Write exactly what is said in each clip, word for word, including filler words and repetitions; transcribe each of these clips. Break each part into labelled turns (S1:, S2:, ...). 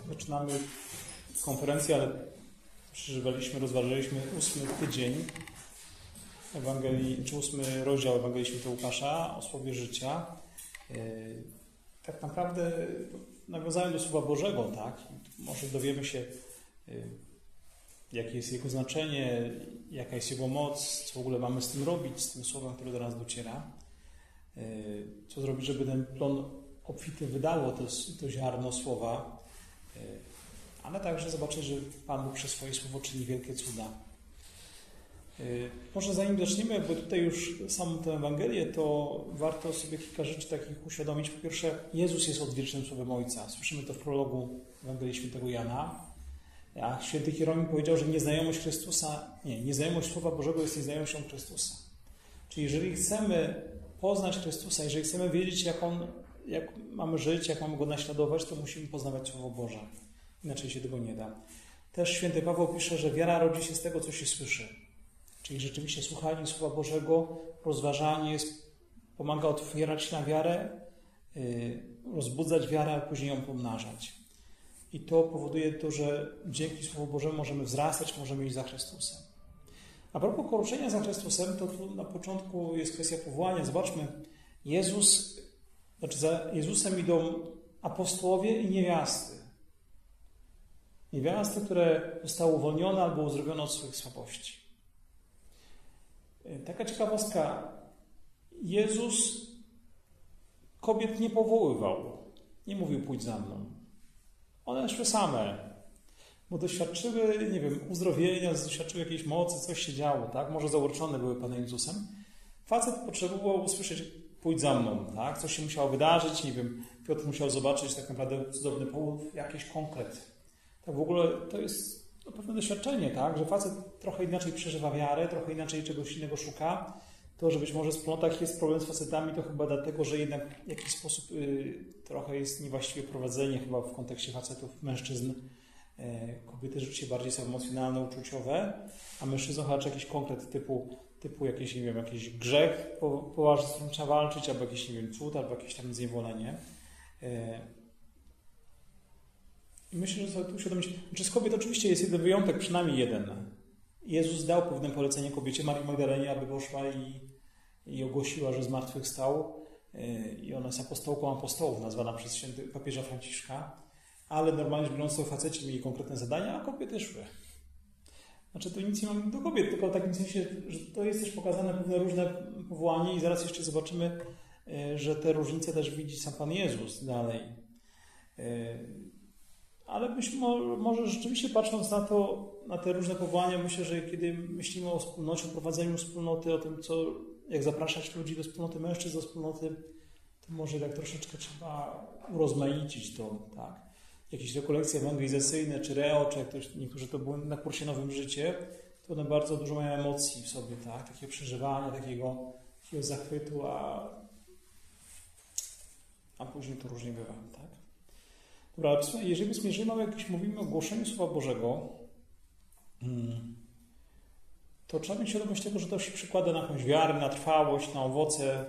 S1: Zaczynamy konferencję, ale przeżywaliśmy, rozważaliśmy ósmy tydzień Ewangelii, czy ósmy rozdział Ewangelii Świętego Łukasza o słowie życia. Tak naprawdę nawiązałem do Słowa Bożego, tak? Może dowiemy się, jakie jest jego znaczenie, jaka jest jego moc, co w ogóle mamy z tym robić, z tym słowem, które do nas dociera. Co zrobić, żeby ten plon obfity wydało to, to ziarno słowa, ale także zobaczyć, że Pan Bóg przez swoje słowo czyni wielkie cuda. Może zanim zaczniemy, bo tutaj już samą tę Ewangelię, to warto sobie kilka rzeczy takich uświadomić. Po pierwsze, Jezus jest odwiecznym Słowem Ojca. Słyszymy to w prologu Ewangelii Świętego Jana. A święty Hieronim powiedział, że nieznajomość Chrystusa, nie, nieznajomość Słowa Bożego jest nieznajomością Chrystusa. Czyli jeżeli chcemy poznać Chrystusa, jeżeli chcemy wiedzieć, jak On, jak mamy żyć, jak mamy Go naśladować, to musimy poznawać Słowo Boże. Inaczej się tego nie da. Też święty Paweł pisze, że wiara rodzi się z tego, co się słyszy. Czyli rzeczywiście słuchanie Słowa Bożego, rozważanie pomaga otwierać na wiarę, rozbudzać wiarę, a później ją pomnażać. I to powoduje to, że dzięki Słowu Bożemu możemy wzrastać, możemy iść za Chrystusem. A propos koruszenia za Chrystusem, to tu na początku jest kwestia powołania. Zobaczmy, Jezus, znaczy za Jezusem idą apostołowie i niewiasty. Niewiasty, które zostały uwolnione albo uzdrowione od swoich słabości. Taka ciekawostka. Jezus kobiet nie powoływał. Nie mówił, pójdź za mną. One szły same, bo doświadczyły, nie wiem, uzdrowienia, doświadczyły jakiejś mocy, coś się działo, tak? Może zaurczone były Panem Jezusem. Facet potrzebował usłyszeć, pójdź za mną, tak? Coś się musiało wydarzyć, nie wiem, Piotr musiał zobaczyć tak naprawdę cudowny powód, jakiś konkret. Tak w ogóle to jest no, pewne doświadczenie, tak? Że facet trochę inaczej przeżywa wiarę, trochę inaczej czegoś innego szuka. To, że być może w wspólnotach jest problem z facetami, to chyba dlatego, że jednak w jakiś sposób y, trochę jest niewłaściwie prowadzenie chyba w kontekście facetów, mężczyzn. E, kobiety rzeczywiście bardziej są emocjonalne, uczuciowe, a mężczyznom chyba jakiś konkret typu, typu jakiś, nie wiem, jakiś grzech poważny, z którym trzeba walczyć, albo jakiś, nie wiem, cud, albo jakieś tam zniewolenie. E, I myślę, że sobie tu uświadomić, że z kobiet oczywiście jest jeden wyjątek, przynajmniej jeden. Jezus dał pewne polecenie kobiecie Marii Magdalenie, aby poszła i, i ogłosiła, że zmartwychwstał. I ona jest apostołką apostołów, nazwana przez święty papieża Franciszka. Ale normalnie rzecz biorąc, to faceci mieli konkretne zadania, a kobiety szły. Znaczy, to nic nie mam do kobiet, tylko w takim sensie, że to jest też pokazane pewne różne powołanie i zaraz jeszcze zobaczymy, że te różnice też widzi sam Pan Jezus dalej. Ale myśl, może rzeczywiście patrząc na to, na te różne powołania, myślę, że kiedy myślimy o wspólnocie, o prowadzeniu wspólnoty, o tym, co, jak zapraszać ludzi do wspólnoty, mężczyzn do wspólnoty, to może tak troszeczkę trzeba urozmaicić to, tak. Jakieś rekolekcje ewangelizacyjne, czy reo, czy jak to, niektórzy to były na kursie Nowym Życie, to one bardzo dużo mają emocji w sobie, tak, takiego przeżywania, takiego, takiego zachwytu, a, a później to różnie bywa, tak. Dobra, jeżeli, jeżeli mamy jakieś, mówimy o głoszeniu Słowa Bożego, to trzeba mieć świadomość tego, że to się przykłada na jakąś wiarę, na trwałość, na owoce,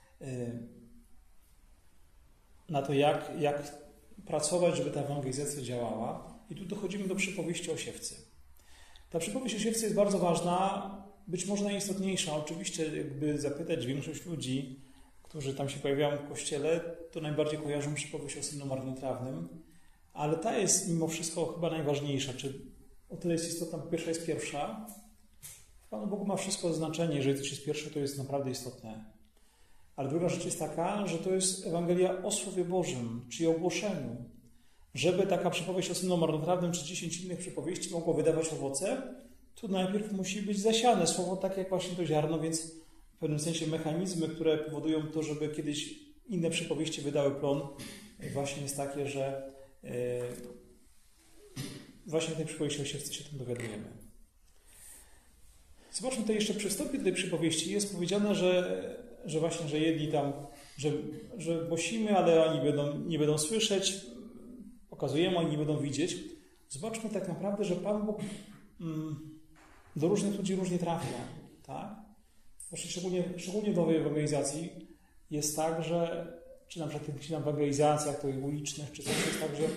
S1: na to, jak, jak pracować, żeby ta ewangelizacja działała. I tu dochodzimy do przypowieści o siewcy. Ta przypowieść o siewcy jest bardzo ważna, być może najistotniejsza. Oczywiście, jakby zapytać większość ludzi, którzy tam się pojawiają w kościele, to najbardziej kojarzą przypowieść o synu marnotrawnym, ale ta jest mimo wszystko chyba najważniejsza. Czy o tyle jest istotna, po pierwsze jest pierwsza. Panu Bogu ma wszystko znaczenie, jeżeli coś jest pierwsze, to jest naprawdę istotne. Ale druga rzecz jest taka, że to jest Ewangelia o Słowie Bożym, czyli o głoszeniu. Żeby taka przypowieść o synu marnotrawnym, czy dziesięć innych przypowieści mogło wydawać owoce, to najpierw musi być zasiane słowo, tak jak właśnie to ziarno, więc w pewnym sensie mechanizmy, które powodują to, żeby kiedyś inne przypowieści wydały plon, właśnie jest takie, że yy, właśnie w tej przypowieści o siewcy się tym dowiadujemy. Zobaczmy tutaj jeszcze przy wstępie do tej przypowieści. Jest powiedziane, że, że właśnie, że jedni tam, że, że głosimy, ale oni będą, nie będą słyszeć, pokazujemy, oni nie będą widzieć. Zobaczmy tak naprawdę, że Pan Bóg mm, do różnych ludzi różnie trafia, tak? Właśnie szczególnie, szczególnie w nowej ewangelizacji jest tak, że czy na przykład w ewangelizacjach, to ulicznych, czy coś jest tak, że,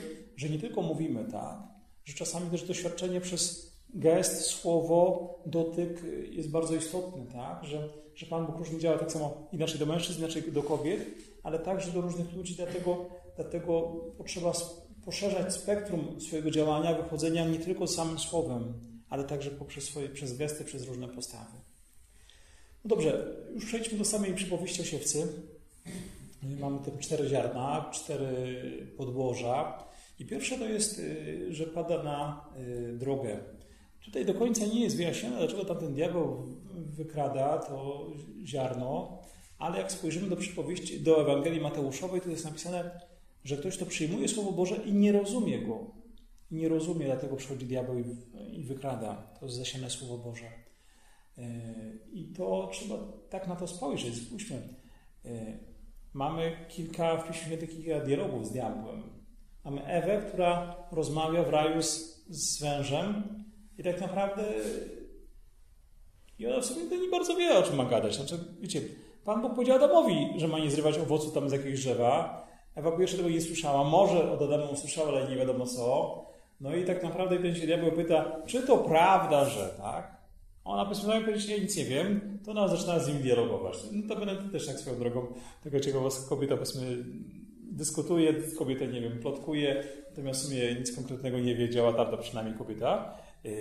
S1: że nie tylko mówimy, tak, że czasami też doświadczenie przez gest, słowo, dotyk jest bardzo istotny, tak, że, że Pan Bóg różnie działa tak samo inaczej do mężczyzn, inaczej do kobiet, ale także do różnych ludzi, dlatego, dlatego potrzeba poszerzać spektrum swojego działania, wychodzenia nie tylko samym słowem, ale także poprzez swoje, przez gesty, przez różne postawy. No dobrze, już przejdźmy do samej przypowieści o siewcy. Mamy te cztery ziarna, cztery podłoża i pierwsze to jest, że pada na drogę. Tutaj do końca nie jest wyjaśnione, dlaczego tam ten diabeł wykrada to ziarno, ale jak spojrzymy do przypowieści, do Ewangelii Mateuszowej, to jest napisane, że ktoś to przyjmuje Słowo Boże i nie rozumie go. I nie rozumie, dlatego przychodzi diabeł i, i wykrada. To jest zasiane Słowo Boże. I to trzeba tak na to spojrzeć. Spójrzmy. Mamy kilka w Piśmie Świętym kilka dialogów z diabłem. Mamy Ewę, która rozmawia w raju z, z wężem i tak naprawdę i ona w sumie to nie bardzo wie, o czym ma gadać. Znaczy, wiecie, Pan Bóg powiedział Adamowi, że ma nie zrywać owocu tam z jakiegoś drzewa. Ewa jeszcze tego nie słyszała. Może od Adama usłyszała, ale nie wiadomo co. No i tak naprawdę ten się diabeł pyta, czy to prawda, że tak? Ona powiedzmy, no powiedzieć, ja nic nie wiem, to ona zaczyna z nim dialogować. No to będę też tak swoją drogą, taka ciekawostka, kobieta powiedzmy dyskutuje, kobieta, nie wiem, plotkuje, natomiast w sumie nic konkretnego nie wiedziała, tamta przynajmniej kobieta.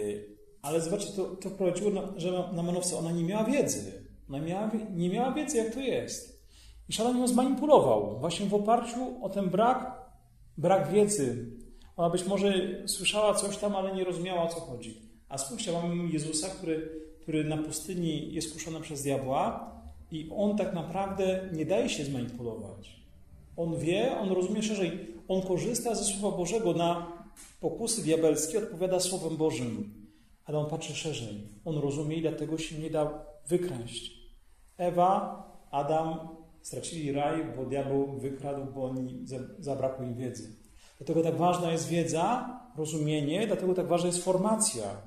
S1: Ale zobaczcie, to, to prowadziło, na, że na, na manowce ona nie miała wiedzy. Ona miała, nie miała wiedzy, jak to jest. I szatan ją zmanipulował właśnie w oparciu o ten brak, brak wiedzy. Ona być może słyszała coś tam, ale nie rozumiała, o co chodzi. A spójrzcie, mamy Jezusa, który, który na pustyni jest kuszony przez diabła i on tak naprawdę nie daje się zmanipulować. On wie, on rozumie szerzej. On korzysta ze Słowa Bożego na pokusy diabelskie, odpowiada Słowem Bożym. Ale on patrzy szerzej. On rozumie i dlatego się nie da wykraść. Ewa, Adam stracili raj, bo diabeł wykradł, bo oni zabrakło im wiedzy. Dlatego tak ważna jest wiedza, rozumienie, dlatego tak ważna jest formacja.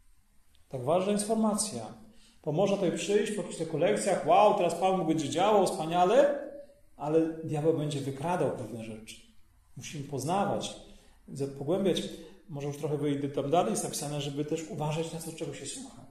S1: Tak ważna jest formacja. Bo można tutaj przyjść po jakichś kolekcjach, wow, teraz Pan Bóg będzie działał, wspaniale, ale diabeł będzie wykradał pewne rzeczy. Musimy poznawać, pogłębiać. Może już trochę wyjdę tam dalej, jest napisane, żeby też uważać na to, czego się słucha.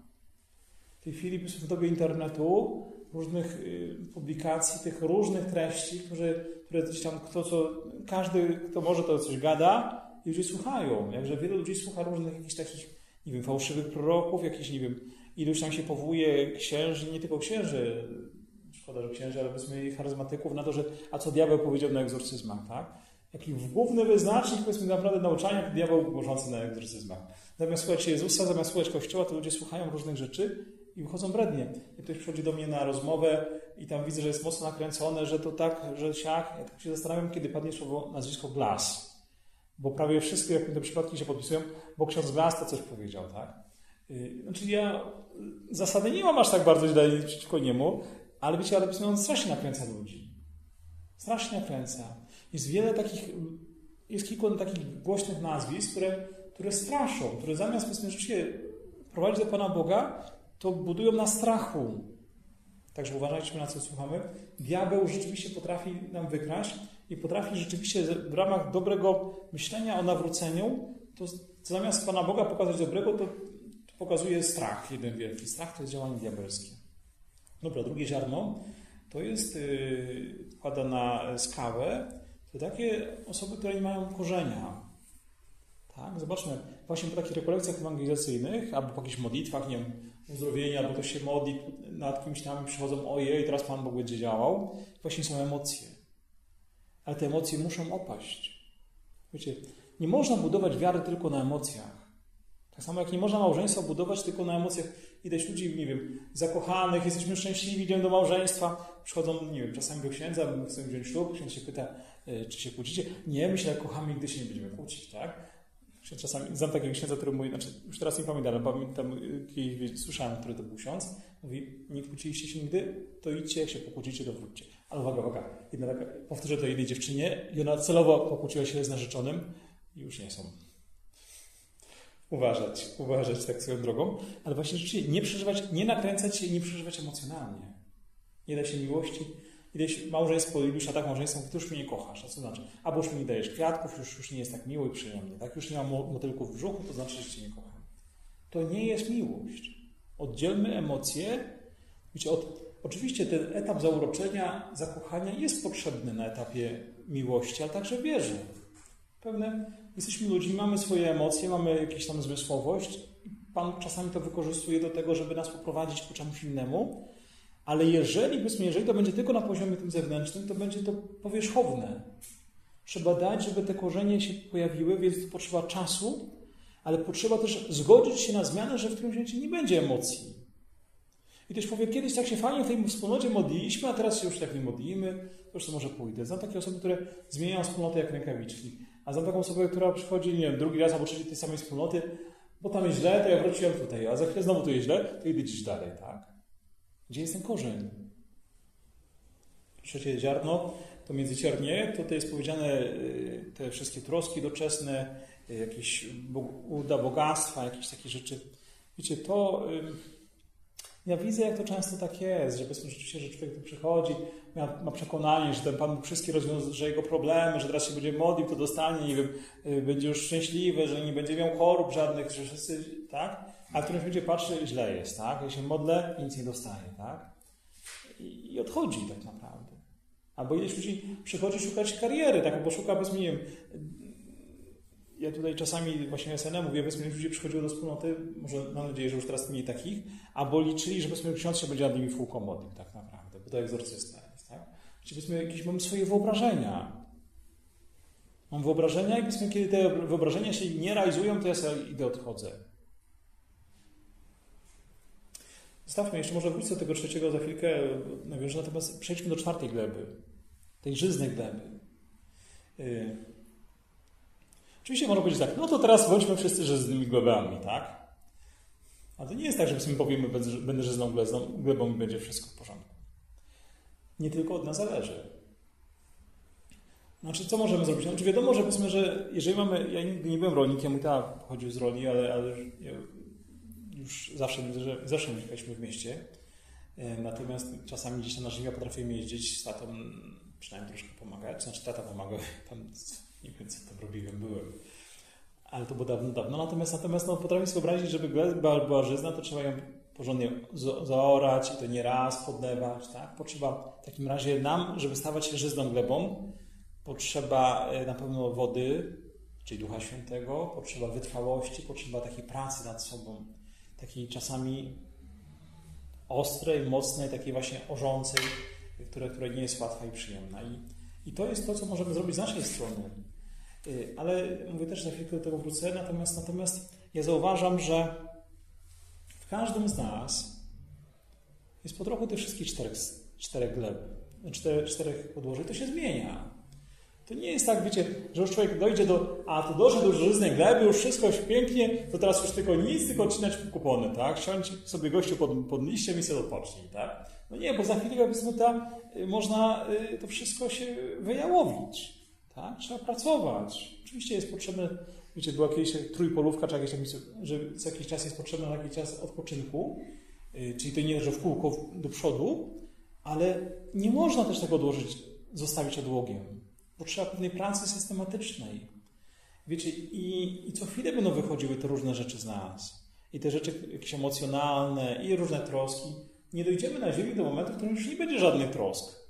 S1: W tej chwili w dobie internetu, różnych publikacji, tych różnych treści, które, które gdzieś tam kto co, każdy, kto może, to coś gada i ludzie słuchają. Jakże wielu ludzi słucha różnych jakichś takich, nie wiem, fałszywych proroków, jakichś, nie wiem, iluś tam się powołuje księży, nie tylko księży, szkoda, że księży, ale powiedzmy charyzmatyków na to, że a co diabeł powiedział na egzorcyzmach, tak? Jaki główny wyznacznik, powiedzmy, naprawdę nauczania, to diabeł głoszący na egzorcyzmach. Zamiast słuchać Jezusa, zamiast słuchać Kościoła, to ludzie słuchają różnych rzeczy i wychodzą brednie. Jak ktoś przychodzi do mnie na rozmowę i tam widzę, że jest mocno nakręcone, że to tak, że siak, ja tak się zastanawiam, kiedy padnie słowo, nazwisko Glass. Bo prawie wszystkie, jak te przypadki się podpisują, bo ksiądz Glass to coś powiedział, tak? Znaczy ja zasady nie mam aż tak bardzo źle przeciwko niemu, ale wiecie, ale on strasznie nakręca ludzi. Strasznie nakręca. Jest wiele takich, jest kilku takich głośnych nazwisk, które, które straszą, które zamiast powiedzmy rzeczywiście prowadzić do Pana Boga, to budują na strachu. Także uważajcie, na co słuchamy. Diabeł rzeczywiście potrafi nam wykraść i potrafi rzeczywiście w ramach dobrego myślenia o nawróceniu, to zamiast Pana Boga pokazać dobrego, to pokazuje strach jeden wielki. Strach to jest działanie diabelskie. Dobra, drugie ziarno to jest, yy, wkłada na skałę, to takie osoby, które nie mają korzenia. Tak? Zobaczmy, właśnie po takich rekolekcjach ewangelizacyjnych, albo po jakichś modlitwach, nie wiem, uzdrowienia, albo ktoś się modli nad kimś tam i przychodzą, ojej, teraz Pan Bóg będzie działał. Właśnie są emocje. Ale te emocje muszą opaść. Wiecie, nie można budować wiary tylko na emocjach. Tak samo jak nie można małżeństwa budować tylko na emocjach. Ileś ludzi, nie wiem, zakochanych, jesteśmy szczęśliwi, idziemy do małżeństwa, przychodzą, nie wiem, czasami do księdza, chcemy wziąć ślub, ksiądz się pyta, czy się kłócicie. Nie, my się kochamy, nigdy się nie będziemy kłócić, tak? Czasami znam takiego księdza, który mówi, znaczy już teraz nie pamiętam, ale pamiętam, kiedyś słyszałem, który to był ksiądz, mówi, nie kłóciliście się nigdy, to idźcie, jak się pokłócicie, to wróćcie. Ale uwaga, uwaga, jedna taka, powtórzę to jednej dziewczynie i ona celowo pokłóciła się z narzeczonym i już nie są. Uważać, uważać tak swoją drogą, ale właśnie rzeczywiście nie przeżywać, nie nakręcać się i nie przeżywać emocjonalnie. Nie da się miłości Ileś małżeństwo lubisz, a tak małżeństwo, ty już mnie nie kochasz. A co znaczy? Albo już mi nie dajesz kwiatków, już, już nie jest tak miło i przyjemnie. Tak? Już nie mam motylków w brzuchu, to znaczy, że cię nie kocham. To nie jest miłość. Oddzielmy emocje. Wiecie, od, oczywiście ten etap zauroczenia, zakochania jest potrzebny na etapie miłości, ale także wierzy. Pewne, jesteśmy ludźmi, mamy swoje emocje, mamy jakąś tam zmysłowość. Pan czasami to wykorzystuje do tego, żeby nas poprowadzić ku czemuś innemu, ale jeżeli, powiedzmy, jeżeli to będzie tylko na poziomie tym zewnętrznym, to będzie to powierzchowne. Trzeba dać, żeby te korzenie się pojawiły, więc to potrzeba czasu, ale potrzeba też zgodzić się na zmianę, że w którymś momencie nie będzie emocji. I też powie, kiedyś tak się fajnie w tej wspólnocie modliliśmy, a teraz się już tak nie modlimy, to już to może pójdę. Znam takie osoby, które zmieniają wspólnotę jak rękawiczki, a znam taką osobę, która przychodzi, nie wiem, drugi raz albo trzeci tej samej wspólnoty, bo tam jest źle, to ja wróciłem tutaj, a za chwilę znowu tu jest źle, to idę gdzieś dalej, tak? Gdzie jest ten korzeń? Trzecie ziarno, to między ziarnie, to, to jest powiedziane te wszystkie troski doczesne, jakieś uda bogactwa, jakieś takie rzeczy. Wiecie, to ja widzę, jak to często tak jest, że powiedzmy rzeczywiście, że człowiek tu przychodzi, ma, ma przekonanie, że ten Pan Bóg wszystkie rozwiąże jego problemy, że teraz się będzie modlił, to dostanie, nie wiem, będzie już szczęśliwy, że nie będzie miał chorób żadnych, że wszyscy, tak? A którymś będzie patrzy, źle jest, tak? Ja się modlę i nic nie dostaje, tak? I, i odchodzi tak naprawdę. Albo ileś ludzi przychodzi szukać kariery, tak? Bo szuka, powiedzmy, nie wiem, ja tutaj czasami właśnie S N M mówię, powiedzmy, ludzie przychodziło do wspólnoty, może mam nadzieję, że już teraz mniej takich, albo liczyli, że powiedzmy ksiądz się będzie nad nimi w kółko modlił, tak naprawdę, bo to egzorcysta jest, tak? Czyli powiedzmy, jakieś mam swoje wyobrażenia. Mam wyobrażenia i powiedzmy, kiedy te wyobrażenia się nie realizują, to ja sobie idę, odchodzę. Zostawmy, jeszcze może wrócić do tego trzeciego za chwilkę, nawiążę, natomiast przejdźmy do czwartej gleby, tej żyznej gleby. Yy. Oczywiście można powiedzieć tak, no to teraz bądźmy wszyscy żyznymi glebami, tak? Ale to nie jest tak, że my powiemy, będę żyzną glebą i będzie wszystko w porządku. Nie tylko od nas zależy. Znaczy, co możemy zrobić? Znaczy, wiadomo, że powiedzmy, że jeżeli mamy, ja nigdy nie byłem rolnikiem, mój tata pochodził z roli, ale, ale ja już zawsze, zawsze mieszkaliśmy w mieście. Natomiast czasami gdzieś tam na ziemię potrafimy jeździć, z tatą przynajmniej troszkę pomagać. Znaczy, tata pomagał, tam nie wiem, co tam robiłem, byłem. Ale to było dawno, dawno. Natomiast, natomiast no, potrafię sobie wyobrazić, żeby gleba była żyzna, to trzeba ją porządnie zaorać i to nie raz podlewać, tak? Potrzeba w takim razie nam, żeby stawać się żyzną glebą, potrzeba na pewno wody, czyli Ducha Świętego, potrzeba wytrwałości, potrzeba takiej pracy nad sobą, takiej czasami ostrej, mocnej, takiej właśnie orzącej, która, która nie jest łatwa i przyjemna. I, I to jest to, co możemy zrobić z naszej strony. Ale mówię też, za chwilkę do tego wrócę, natomiast, natomiast ja zauważam, że w każdym z nas jest po trochu tych wszystkich czterech, czterech gleb, czterech, czterech podłożeń, to się zmienia. To nie jest tak, wiecie, że już człowiek dojdzie do, a to doszedł do żyznej gleby, już wszystko już pięknie, to teraz już tylko nic, tylko odcinać kupony, tak? Siądź sobie gościu pod, pod liściem i sobie odpocznij, tak? No nie, bo za chwilę, powiedzmy, tam można to wszystko się wyjałowić, tak? Trzeba pracować. Oczywiście jest potrzebne, wiecie, była kiedyś trójpolówka, czy jakieś, że co jakiś czas jest potrzebny taki czas odpoczynku, czyli to nie, że w kółko do przodu, ale nie można też tego odłożyć, zostawić odłogiem. Potrzeba pewnej pracy systematycznej. Wiecie, i, i co chwilę będą wychodziły te różne rzeczy z nas. I te rzeczy jakieś emocjonalne, i różne troski. Nie dojdziemy na ziemi do momentu, w którym już nie będzie żadnych trosk.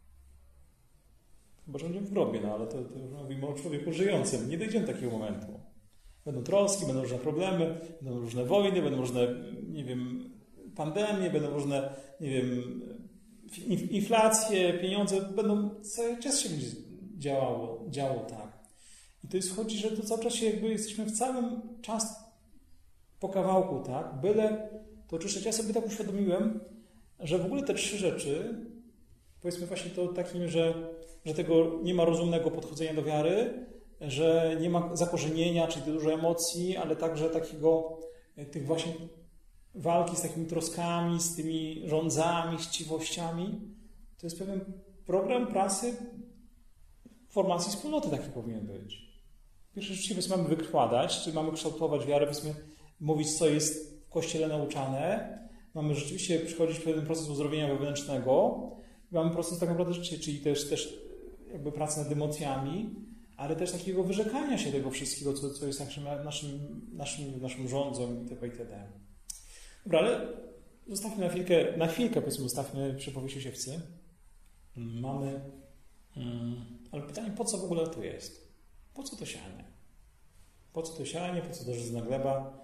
S1: Chyba, że będziemy w grobie, no ale to, to już mówimy o człowieku żyjącym. Nie dojdziemy do takiego momentu. Będą troski, będą różne problemy, będą różne wojny, będą różne, nie wiem, pandemie, będą różne, nie wiem, inflacje, pieniądze, będą, cały czas się będzie działało, działo tak. I to jest, chodzi, że to cały czas się jakby jesteśmy w całym czas po kawałku, tak? Byle, to oczywiście ja sobie tak uświadomiłem, że w ogóle te trzy rzeczy, powiedzmy właśnie to takim, że, że tego nie ma rozumnego podchodzenia do wiary, że nie ma zakorzenienia, czyli dużo emocji, ale także takiego, tych właśnie walki z takimi troskami, z tymi rządzami, chciwościami. To jest pewien program pracy formacji wspólnoty taki powinien być. Pierwsze rzeczywiście mamy wykładać, czyli mamy kształtować wiarę, powiedzmy, mówić, co jest w Kościele nauczane. Mamy rzeczywiście przychodzić w pewien proces uzdrowienia wewnętrznego. mamy proces tak naprawdę życia, czyli też, też jakby pracy nad emocjami, ale też takiego wyrzekania się tego wszystkiego, co, co jest naszym, naszym, naszym, naszą rządzą itp. itd. Dobra, ale zostawmy na chwilkę, na chwilkę powiedzmy, zostawmy przypowieść o siewcy. Mamy, um, ale pytanie, po co w ogóle to jest? Po co to sianie? Po co to sianie? Po co to żyzna gleba?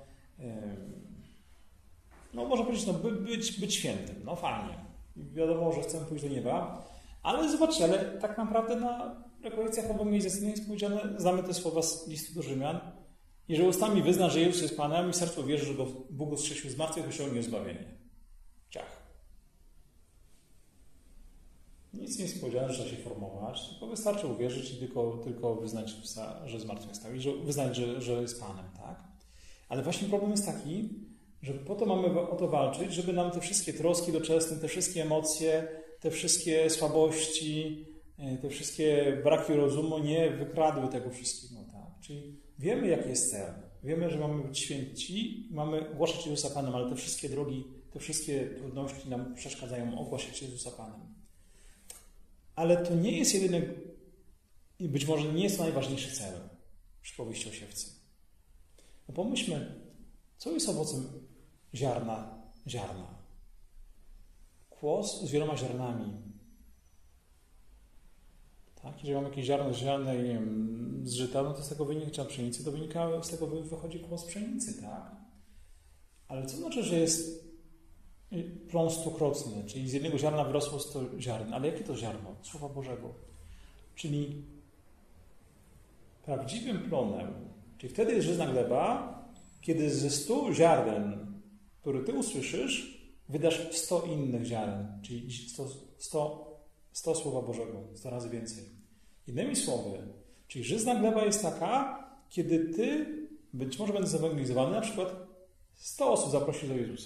S1: No można powiedzieć, no, by, być, być świętym, no fajnie. Wiadomo, że chcemy pójść do nieba, ale zobaczcie, ale tak naprawdę na rekolekcjach ewangelizacyjnych jest powiedziane, znamy te słowa z listu do Rzymian, i że ustami wyzna, że Jezus jest Panem i sercu wierzy, że go Bóg go wskrzesił z martwych, osiągnie zbawienie. Ciach. Nic nie jest powiedziane, że trzeba się formować, tylko wystarczy uwierzyć i tylko, tylko wyznać, że zmartwychwstał i że, wyznać, że, że jest Panem, tak? Ale właśnie problem jest taki, że po to mamy o to walczyć, żeby nam te wszystkie troski doczesne, te wszystkie emocje, te wszystkie słabości, te wszystkie braki rozumu nie wykradły tego wszystkiego, tak? Czyli wiemy, jaki jest cel. Wiemy, że mamy być święci, mamy ogłaszać Jezusa Panem, ale te wszystkie drogi, te wszystkie trudności nam przeszkadzają ogłaszać Jezusa Panem. Ale to nie jest jedyny, i być może nie jest to najważniejszy cel przypowieści o siewcy. No pomyślmy, co jest owocem ziarna, ziarna? Kłos z wieloma ziarnami. Tak? Jeżeli mamy jakieś ziarno ziarne, nie wiem, z żyta, no to z tego wynika pszenicy, to wynika, z tego wychodzi kłos pszenicy, tak? Ale co znaczy, że jest plon stokrotny, czyli z jednego ziarna wyrosło sto ziarn. Ale jakie to ziarno? Słowa Bożego. Czyli prawdziwym plonem, czyli wtedy jest żyzna gleba, kiedy ze stu ziaren, które ty usłyszysz, wydasz sto innych ziaren, czyli sto, sto, sto Słowa Bożego, sto razy więcej. Innymi słowy, czyli żyzna gleba jest taka, kiedy ty być może będziesz zewangelizowany, na przykład sto osób zaprosi do Jezusa.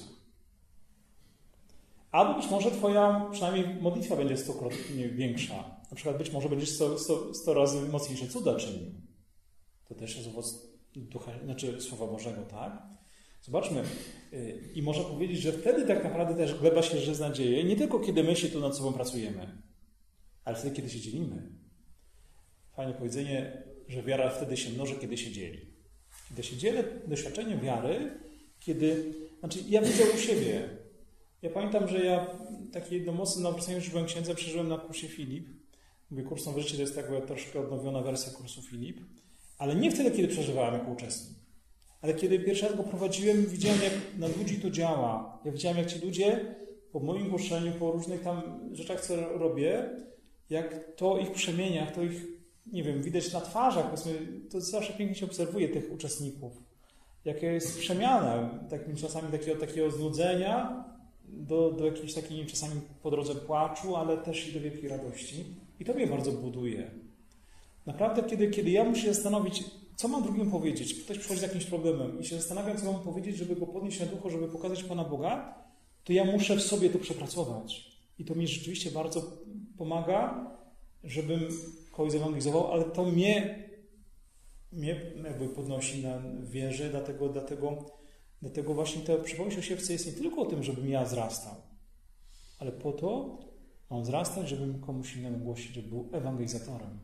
S1: Albo być może twoja przynajmniej modlitwa będzie stokrotnie większa. Na przykład być może będziesz sto, sto, sto razy mocniejsze cuda czynił. To też jest owoc ducha, znaczy Słowa Bożego, tak? Zobaczmy. I można powiedzieć, że wtedy tak naprawdę też gleba się żyzna dzieje, nie tylko kiedy my się tu nad sobą pracujemy, ale wtedy, kiedy się dzielimy. Fajne powiedzenie, że wiara wtedy się mnoży, kiedy się dzieli. Kiedy się dzielę doświadczeniem wiary, kiedy... Znaczy, ja widzę u siebie. Ja pamiętam, że ja takie jedno mocne nawrócenie, że byłem księdzem, przeżyłem na kursie Filip. Mówię, kurs Nowe Życie to jest taka troszkę odnowiona wersja kursu Filip. Ale nie wtedy, kiedy przeżywałem jako uczestnik. Ale kiedy pierwszy raz go prowadziłem, widziałem, jak na ludzi to działa. Ja widziałem, jak ci ludzie po moim głoszeniu, po różnych tam rzeczach, co robię, jak to ich przemienia, jak to ich, nie wiem, widać na twarzach. To zawsze pięknie się obserwuje tych uczestników. Jaka jest przemiana, takimi czasami takiego, takiego znudzenia do, do jakiejś takiej czasami po drodze płaczu, ale też i do wielkiej radości. I to mnie bardzo buduje. Naprawdę, kiedy, kiedy ja muszę się zastanowić, co mam drugim powiedzieć, ktoś przychodzi z jakimś problemem i się zastanawiam, co mam powiedzieć, żeby go podnieść na duchu, żeby pokazać Pana Boga, to ja muszę w sobie to przepracować. I to mi rzeczywiście bardzo pomaga, żebym kogoś zewangelizował, ale to mnie, mnie jakby podnosi na wierze, dlatego, dlatego, dlatego właśnie ta przypowieść o siewce jest nie tylko o tym, żebym ja wzrastał, ale po to mam wzrastać, żebym komuś innemu głosić, żeby był ewangelizatorem.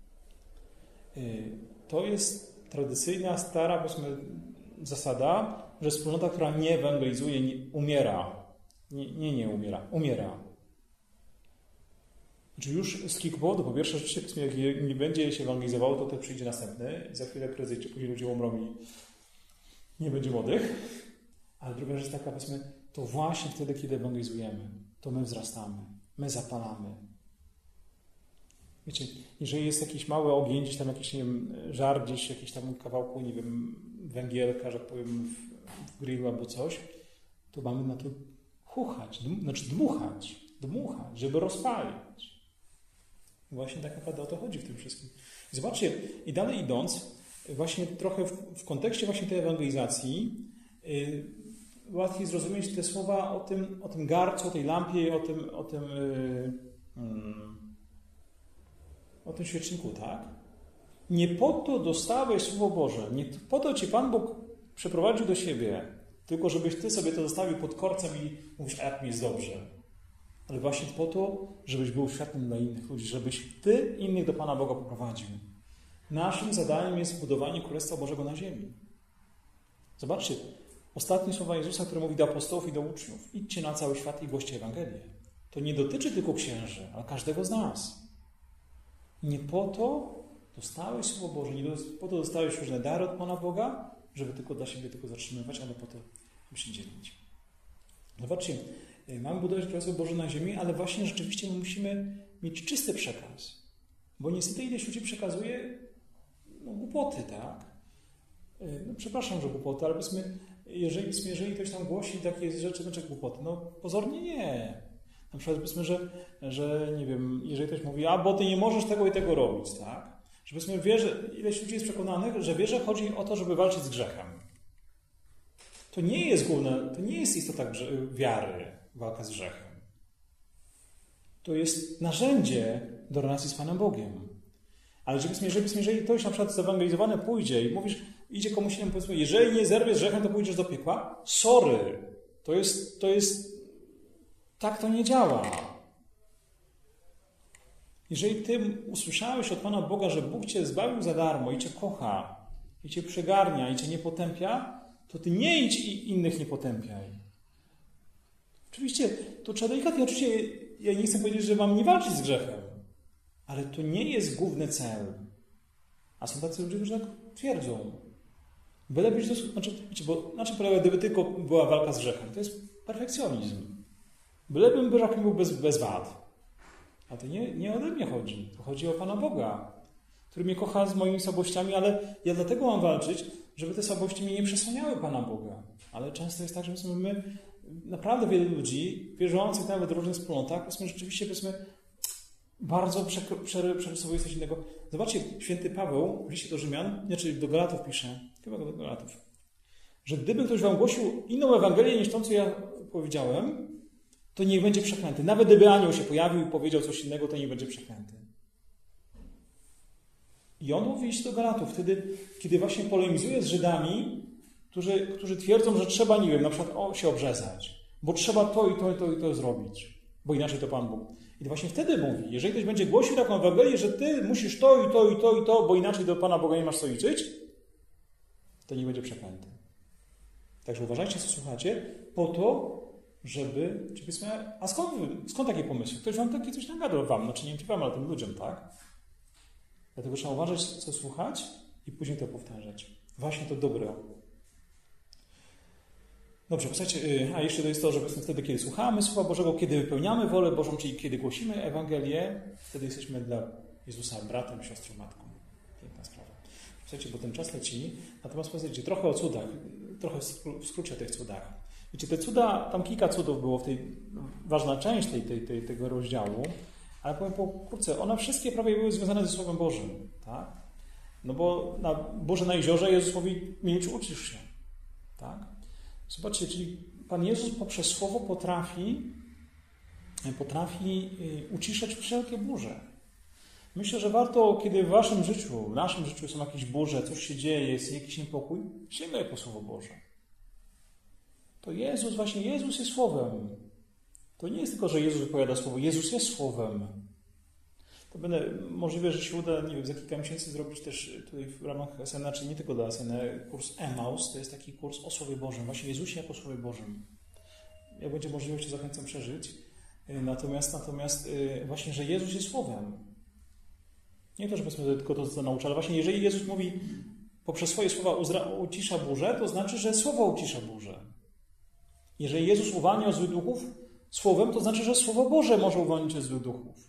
S1: To jest tradycyjna, stara, powiedzmy, zasada, że wspólnota, która nie ewangelizuje, nie umiera. Nie, nie, nie umiera. Umiera. Znaczy już z kilku powodów. Po pierwsze, rzeczywiście, jak nie będzie się ewangelizowało, to też przyjdzie następny i za chwilę prędzej czy później ludzie umrą i nie będzie młodych. Ale druga rzecz taka, powiedzmy, to właśnie wtedy, kiedy ewangelizujemy, to my wzrastamy, my zapalamy. Wiecie, jeżeli jest jakiś mały ogień, gdzieś tam jakiś, nie wiem, żar, gdzieś jakiś tam kawałku, nie wiem, węgielka, że tak powiem, w, w grillu albo coś, to mamy na to chuchać, dm, znaczy dmuchać, dmuchać, żeby rozpalić. Właśnie tak naprawdę o to chodzi w tym wszystkim. I zobaczcie, i dalej idąc, właśnie trochę w, w kontekście właśnie tej ewangelizacji, yy, łatwiej zrozumieć te słowa o tym, o tym garcu, o tej lampie, o tym, o tym yy, yy, o tym świeczniku, tak? Nie po to dostałeś Słowo Boże, nie po to Cię Pan Bóg przeprowadził do siebie, tylko żebyś Ty sobie to zostawił pod korcem i mówisz, a jak mi jest dobrze. ale właśnie po to, żebyś był światłem dla innych ludzi, żebyś Ty innych do Pana Boga poprowadził. Naszym zadaniem jest budowanie Królestwa Bożego na ziemi. Zobaczcie, ostatnie słowa Jezusa, które mówi do apostołów i do uczniów. Idźcie na cały świat i głoście Ewangelię. To nie dotyczy tylko księży, ale każdego z nas. Nie po to dostałeś Słowo Boże, nie po to dostałeś różne dary od Pana Boga, żeby tylko dla siebie tylko zatrzymywać, ale po to, żeby się dzielić. Zobaczcie, mamy budować Królestwo Boże na ziemi, ale właśnie rzeczywiście my musimy mieć czysty przekaz. Bo niestety ileś ludzi przekazuje no, głupoty, tak? No, przepraszam, że głupoty, ale powiedzmy, jeżeli, jeżeli ktoś tam głosi takie rzeczy, znaczy głupoty, no pozornie nie. Na przykład powiedzmy, że, że nie wiem, jeżeli ktoś mówi, a bo ty nie możesz tego i tego robić, tak? Że powiedzmy, wie, że ileś ludzi jest przekonanych, że wie, że chodzi o to, żeby walczyć z grzechem. To nie jest główne, to nie jest istota wiary, walka z grzechem. To jest narzędzie do relacji z Panem Bogiem. Ale żebyśmy, żebyśmy, jeżeli ktoś na przykład zewangelizowany pójdzie i mówisz, idzie komuś innemu, powiedzmy, jeżeli nie zerwiesz z grzechem, to pójdziesz do piekła? Sorry. To jest, to jest, tak to nie działa. Jeżeli ty usłyszałeś od Pana Boga, że Bóg cię zbawił za darmo i cię kocha, i cię przygarnia, i cię nie potępia, to ty nie idź i innych nie potępiaj. Oczywiście, to trzeba delikatnie, oczywiście ja nie chcę powiedzieć, że mam nie walczyć z grzechem, ale to nie jest główny cel. A są tacy ludzie, którzy tak twierdzą. Byle być dos- znaczy, wiecie, bo na czym polega, gdyby tylko była walka z grzechem? To jest perfekcjonizm. Bylebym był, był bez, bez wad. A to nie, nie ode mnie chodzi. To chodzi o Pana Boga, który mnie kocha z moimi słabościami, ale ja dlatego mam walczyć, żeby te słabości mnie nie przesłaniały Pana Boga. Ale często jest tak, że my, naprawdę wielu ludzi, wierzących nawet w różnych wspólnotach, powiedzmy, rzeczywiście powiedzmy, bardzo przerysowuje coś innego. Zobaczcie, święty Paweł w liście do Rzymian, znaczy do Galatów pisze, chyba do Galatów, że gdyby ktoś wam głosił inną Ewangelię niż tą, co ja powiedziałem, to niech będzie przeklęty. Nawet gdyby anioł się pojawił i powiedział coś innego, to nie będzie przeklęty. I on mówi iść do Galatów wtedy, kiedy właśnie polemizuje z Żydami, którzy, którzy twierdzą, że trzeba, nie wiem, na przykład o, się obrzezać, bo trzeba to i to i to i to zrobić, bo inaczej to Pan Bóg. I właśnie wtedy mówi, jeżeli ktoś będzie głosił taką Ewangelię, że ty musisz to i to i to i to, bo inaczej do Pana Boga nie masz co liczyć, to nie będzie przeklęty. Także uważajcie, co słuchacie, po to, żeby, czy powiedzmy, a skąd, skąd takie pomysły? Ktoś wam takie coś nagadał wam, znaczy nie wam, ale tym ludziom, tak? Dlatego trzeba uważać, co słuchać i później to powtarzać. Właśnie to dobre. Dobrze, posłuchajcie, a jeszcze to jest to, że wtedy, kiedy słuchamy Słowa Bożego, kiedy wypełniamy wolę Bożą, czyli kiedy głosimy Ewangelię, wtedy jesteśmy dla Jezusa bratem, siostrą, matką. Piękna sprawa. Słuchajcie, bo ten czas leci, natomiast posłuchajcie, trochę o cudach, trochę w skrócie o tych cudach. Wiecie, te cuda, tam kilka cudów było w tej, ważna część tej, tej, tej, tego rozdziału, ale powiem pokrótce, one wszystkie prawie były związane ze Słowem Bożym, tak? No bo na Boże na jeziorze Jezus mówi, milcz, uczysz się, tak? Zobaczcie, czyli Pan Jezus poprzez Słowo potrafi, potrafi uciszać wszelkie burze. Myślę, że warto, kiedy w waszym życiu, w naszym życiu są jakieś burze, coś się dzieje, jest jakiś niepokój, sięgaj po Słowo Boże. To Jezus, właśnie Jezus jest Słowem. To nie jest tylko, że Jezus wypowiada Słowo, Jezus jest Słowem. To będę, możliwe, że się uda, nie wiem, za kilka miesięcy zrobić też tutaj w ramach S N A, czy nie tylko dla S N A, kurs Emmaus, to jest taki kurs o Słowie Bożym, właśnie Jezusie jako Słowie Bożym. Jak będzie możliwość, to zachęcam przeżyć. Natomiast, natomiast właśnie, że Jezus jest Słowem. Nie to, żebyśmy tylko to, co nauczy, ale właśnie jeżeli Jezus mówi poprzez swoje słowa ucisza burzę, to znaczy, że Słowo ucisza burzę. Jeżeli Jezus uwalnia od złych duchów Słowem, to znaczy, że Słowo Boże może uwolnić od złych duchów.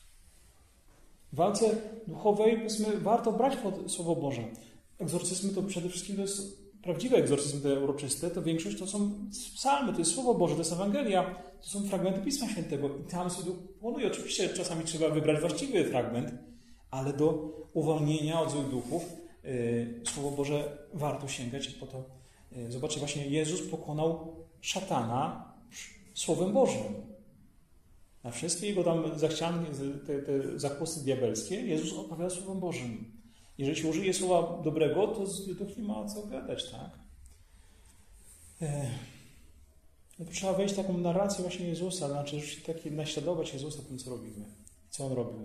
S1: W walce duchowej, powiedzmy, warto brać pod Słowo Boże. Egzorcyzmy to przede wszystkim to jest prawdziwe egzorcyzmy te uroczyste, to większość to są psalmy, to jest Słowo Boże, to jest Ewangelia, to są fragmenty Pisma Świętego i tam sobie płonuje. Oczywiście czasami trzeba wybrać właściwy fragment, ale do uwolnienia od złych duchów yy, Słowo Boże warto sięgać i po to yy, zobaczcie, właśnie Jezus pokonał szatana Słowem Bożym. Na wszystkie jego tam zachcianki, te, te zakusy diabelskie, Jezus opowiada Słowem Bożym. Jeżeli się użyje słowa dobrego, to z duch nie ma co gadać, tak? No, trzeba wejść w taką narrację właśnie Jezusa, znaczy taki, naśladować Jezusa tym, co robimy, co On robił.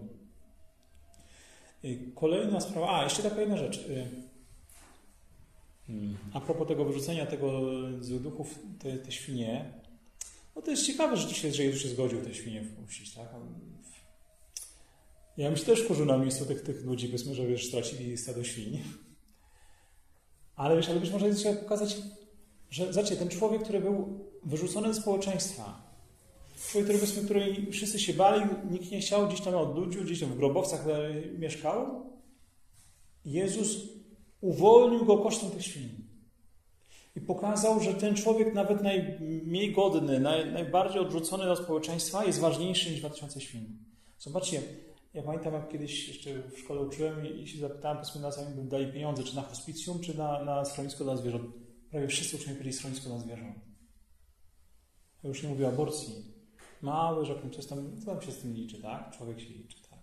S1: Kolejna sprawa, a jeszcze taka jedna rzecz. A propos tego wyrzucenia tego złych duchów, te, te świnie, no to jest ciekawe rzeczywiście, że Jezus się zgodził te świnie wpuścić, tak? Ja bym się też wkurzył na miejscu tych, tych ludzi, powiedzmy, że wiesz, stracili stado świń. Ale wiesz, ale być może trzeba pokazać, że zobaczcie, ten człowiek, który był wyrzucony ze społeczeństwa, człowiek, który, powiedzmy, który wszyscy się bali, nikt nie chciał, gdzieś tam odludził, gdzieś tam w grobowcach mieszkał, Jezus uwolnił go kosztem tych świń. I pokazał, że ten człowiek nawet najmniej godny, naj, najbardziej odrzucony od społeczeństwa jest ważniejszy niż dwa tysiące świń. Zobaczcie, ja pamiętam, jak kiedyś jeszcze w szkole uczyłem i się zapytałem, powiedzmy, na co mi dali pieniądze, czy na hospicjum, czy na, na schronisko dla zwierząt. Prawie wszyscy uczniowie powiedzieli schronisko dla zwierząt. Ja już nie mówię o aborcji. Mały, że coś tam, co tam się z tym liczy, tak? Człowiek się liczy, tak?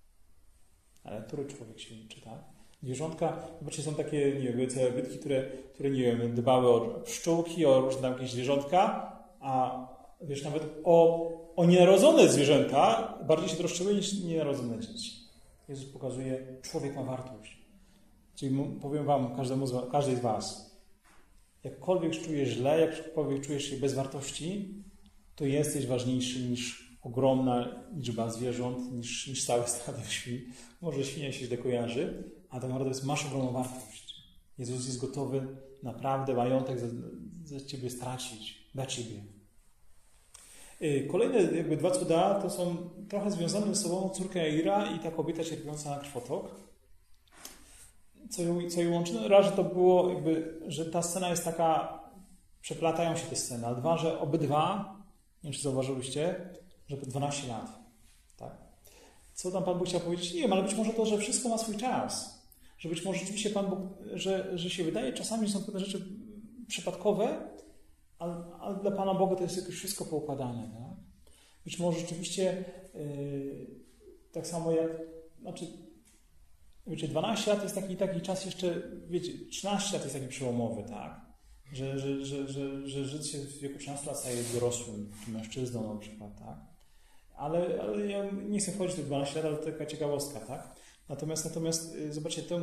S1: Ale który człowiek się liczy, tak? Zwierzątka, zobaczcie, są takie, nie wiem, całe bytki, które, które, nie wiem, dbały o pszczółki, o różne tam jakieś zwierzątka, a wiesz, nawet o, o nienarodzone zwierzęta bardziej się troszczyły niż nienarodzone dzieci. Jezus pokazuje, człowiek ma wartość. Czyli powiem wam, każdemu z was, każdej z was, jakkolwiek czujesz źle, jakkolwiek czujesz się bez wartości, to jesteś ważniejszy niż ogromna liczba zwierząt, niż, niż całe stado świń. Może świnia się źle kojarzy, a tak naprawdę masz ogromną wartość. Jezus jest gotowy naprawdę majątek za, za ciebie stracić, dla ciebie. Kolejne jakby dwa cuda to są trochę związane ze sobą córka Jaira i ta kobieta cierpiąca na krwotok. Co ją, co ją łączy? No, raz, że to było jakby, że ta scena jest taka, przeplatają się te sceny, a dwa, że obydwa, nie wiem, czy zauważyliście, że po dwanaście lat. Tak? Co tam Pan Bóg chciał powiedzieć? Nie wiem, ale być może to, że wszystko ma swój czas. Że być może rzeczywiście Pan Bóg, że, że się wydaje czasami, że są pewne rzeczy przypadkowe, ale, ale dla Pana Boga to jest jakoś wszystko poukładane. Tak? Być może rzeczywiście yy, tak samo jak, znaczy, wiecie, dwanaście lat to jest taki, taki czas jeszcze, wiecie, trzynaście lat jest taki przełomowy, tak? Że, że, że, że, że życie w wieku trzynastu lat staje dorosłym, czy mężczyzną na przykład, tak? Ale, ale ja nie chcę wchodzić w dwanaście lat, ale to taka ciekawostka, tak? Natomiast, natomiast zobaczcie, tę,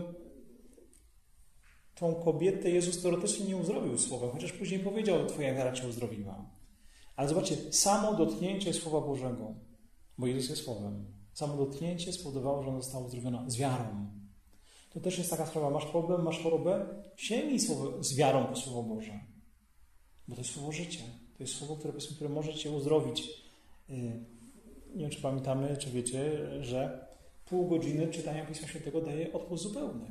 S1: tą kobietę Jezus teoretycznie nie uzdrowił słowem, chociaż później powiedział, twoja wiara cię uzdrowiła. Ale zobaczcie, samo dotknięcie Słowa Bożego, bo Jezus jest Słowem, samo dotknięcie spowodowało, że ona została uzdrowiona z wiarą. To też jest taka sprawa, masz problem, masz chorobę, sięgnij z wiarą po Słowo Boże. Bo to jest Słowo życia. To jest Słowo, które, które może cię uzdrowić. Nie wiem, czy pamiętamy, czy wiecie, że pół godziny czytania Pisma Świętego daje odpust zupełny.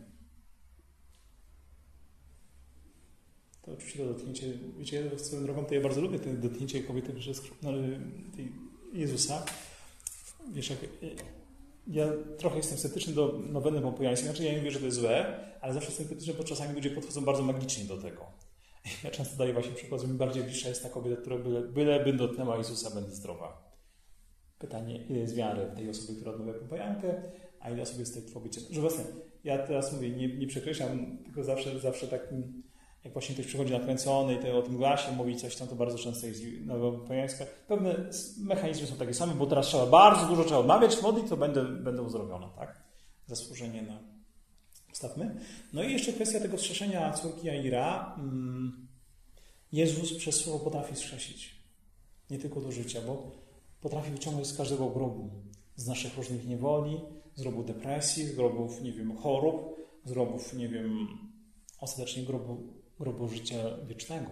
S1: To oczywiście to dotknięcie, wiecie, swoją drogą to ja bardzo lubię to dotknięcie kobiety przez no, tej Jezusa. Wiesz, jak, ja trochę jestem sceptyczny do noweny pompojańskiej, znaczy ja nie mówię, że to jest złe, ale zawsze jestem sceptyczny, bo czasami ludzie podchodzą bardzo magicznie do tego. Ja często daję właśnie przykład, że mi bardziej bliższa jest ta kobieta, która byle, byleby dotknęła Jezusa, będzie zdrowa. Pytanie, ile jest wiary w tej osobie, która odmawia pompojankę, a ile osób jest w tej kobiecie. Że właśnie, ja teraz mówię, nie, nie przekreślam, tylko zawsze, zawsze tak, jak właśnie ktoś przychodzi nakręcony i to o tym glasie mówi coś tam, to bardzo często jest nowa pompojańska. Pewne mechanizmy są takie same, bo teraz trzeba bardzo dużo trzeba odmawiać, modlić, to będę, będę uzdrowiona, tak? Zasłużenie na... Wstawmy. No i jeszcze kwestia tego wskrzeszenia córki Jaira. Jezus przez słowo potrafi wskrzesić. Nie tylko do życia, bo potrafi wyciągnąć z każdego grobu. Z naszych różnych niewoli, z grobów depresji, z grobów, nie wiem, chorób, z grobów, nie wiem, ostatecznie grobu, grobu życia wiecznego.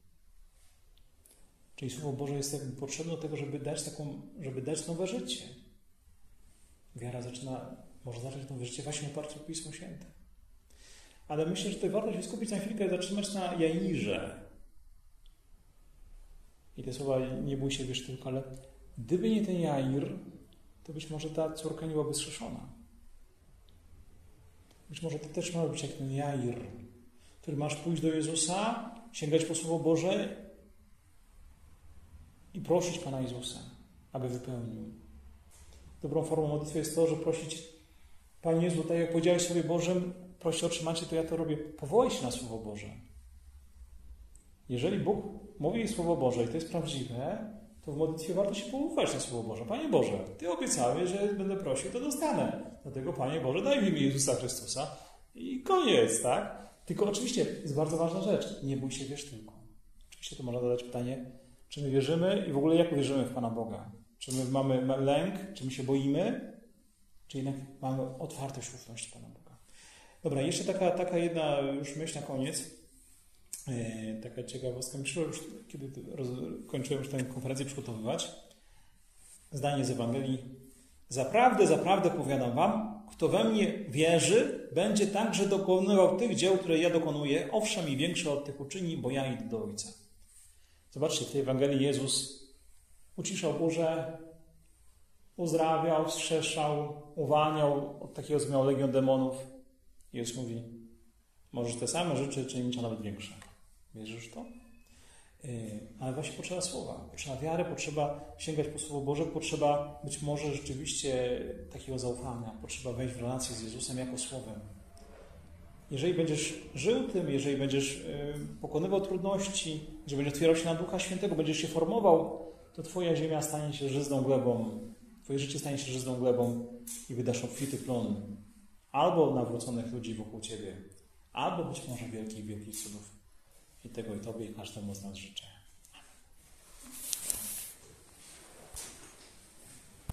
S1: Czyli Słowo Boże jest jakby potrzebne do tego, żeby dać taką, żeby dać nowe życie. Wiara zaczyna, może zacząć nowe życie właśnie w oparciu o Pismo Święte. Ale myślę, że tutaj warto się skupić na chwilkę i zatrzymać na Jairze. I te słowa, nie bój się, wiesz tylko, ale gdyby nie ten Jair, to być może ta córka nie byłaby zrzeszona. Być może to też ma być jak ten Jair, który masz pójść do Jezusa, sięgać po Słowo Boże i prosić Pana Jezusa, aby wypełnił. Dobrą formą modlitwy jest to, że prosić Panie Jezu, tak jak powiedziałeś Słowie Bożym, prosi o otrzymacie, to ja to robię. Powołaj się na Słowo Boże. Jeżeli Bóg mówi Słowo Boże i to jest prawdziwe, to w modlitwie warto się poufać na Słowo Boże. Panie Boże, Ty obiecałeś, że będę prosił, to dostanę. Dlatego, Panie Boże, daj mi imię Jezusa Chrystusa i koniec, tak? Tylko oczywiście jest bardzo ważna rzecz. Nie bój się, wierz tylko. Oczywiście to można zadać pytanie, czy my wierzymy i w ogóle jak wierzymy w Pana Boga? Czy my mamy lęk, czy my się boimy, czy jednak mamy otwartość, ufność Pana Boga? Dobra, jeszcze taka, taka jedna już myśl na koniec. Yy, taka ciekawostka. Myślałem już, kiedy roz, kończyłem już tę konferencję przygotowywać. Zdanie z Ewangelii. Zaprawdę, zaprawdę powiadam wam, kto we mnie wierzy, będzie także dokonywał tych dzieł, które ja dokonuję, owszem i większe od tych uczyni, bo ja idę do Ojca. Zobaczcie, w tej Ewangelii Jezus uciszał burzę, uzdrawiał, wskrzeszał, uwalniał od takiego, co miał legion demonów. Jezus mówi, możesz te same rzeczy czynić, a nawet większe. Wierzysz w to? Yy, ale właśnie potrzeba słowa, potrzeba wiary, potrzeba sięgać po Słowo Boże, potrzeba być może rzeczywiście takiego zaufania, potrzeba wejść w relację z Jezusem jako Słowem. Jeżeli będziesz żył tym, jeżeli będziesz yy, pokonywał trudności, jeżeli będziesz otwierał się na Ducha Świętego, będziesz się formował, to Twoja ziemia stanie się żyzną glebą, Twoje życie stanie się żyzną glebą i wydasz obfity plon. Albo nawróconych ludzi wokół Ciebie, albo być może wielkich, wielkich cudów. I tego i Tobie i każdemu z nas życzę.